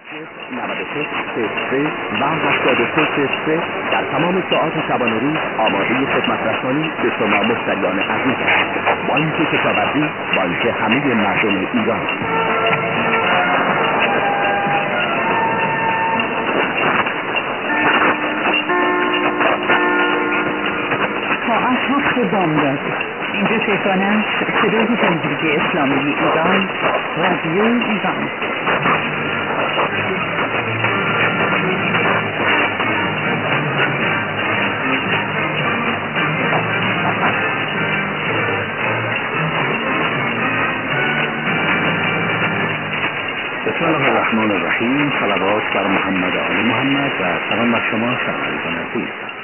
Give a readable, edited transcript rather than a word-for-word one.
96 و 83 در تمام ساعات شبانه روز آماده خدمت رسانی به شما مشتریان عزیز است. بانک کشاورزی، بانک همه مردم ایران. ساعت 7 بامداد. اینجا تهران است. صدای جمهوری اسلامی ایران، رادیو ایران. بسم الله الرحمن الرحیم. صلوات بر محمد و آل محمد و سلام بر شما شنوندگان عزیز.